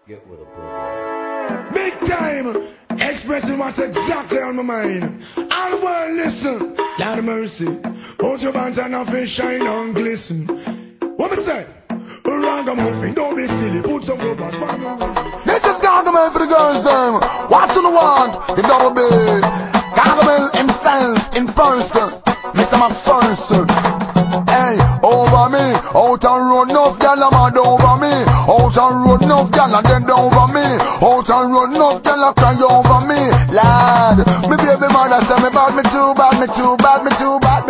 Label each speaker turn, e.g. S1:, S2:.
S1: Get with a program.
S2: Big time, expressing what's exactly on my mind. All the world listen, Lord of mercy. Put your bands and nothing shine and glisten. What me say? Ragamuffin, don't be silly. Put some rubbers on your way.
S3: This is Gargamel for the girls, them. What do you want? The double B. Gargamel himself in person. Mr. McPherson. Hey, over me. Out on road, enough gal a mad over me. Out on road, enough gal a dead over me. Out on road, enough gal a cry over me. Lad, me baby mother say me bad, me too bad, me too bad, me too bad.